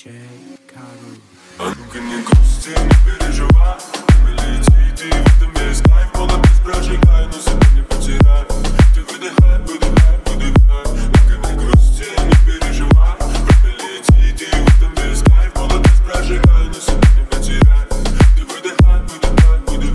А ну-ка не грусти, не переживай. Лети, ты в этом весь кайф. Молодец, прожигай, но себя не потеряй. Ты выдыхай, выдыхай, выдыхай. Ну-ка не грусти, не переживай. Лети, ты в этом весь кайф. Молодец, прожигай, но себя не потеряй. Ты выдыхай, выдыхай, выдыхай.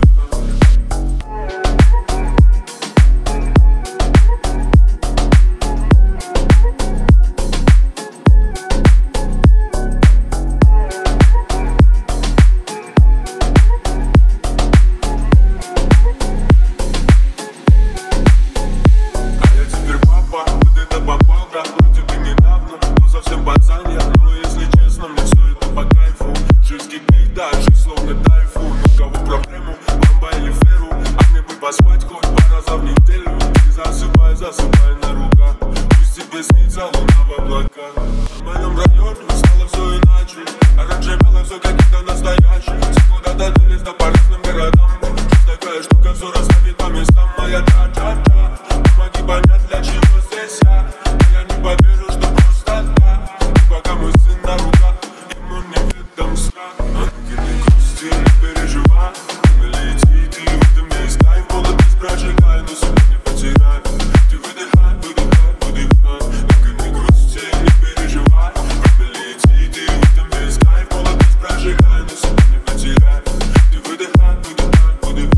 Поспать хоть два раза в неделю. Ты засыпай, засыпай на руках. Пусть тебе снится луна в облаках. В моем районе стало все иначе. А раньше было все какие-то настоящие. Все куда-то делись да по разным городам. Есть такая штука, все расставит по местам. Моя та-та-та. Помоги понять, для чего здесь я. Я не поверю, что просто так. И пока мой сын на руках, ему не видом страх. А ну-ка не грусти, не переживай. Лети, ты в этом весь кайф. Молодец, прожигай, но себя не потеряй. Ты выдыхай, выдыхай, выдыхай. Ну-ка не грусти, не переживай. Лети, ты в этом весь кайф. Молодец, прожигай, но себя не потеряй. Ты выдыхай, выдыхай, выдыхай.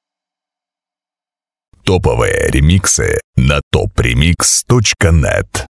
Топовые ремиксы на topremix.net.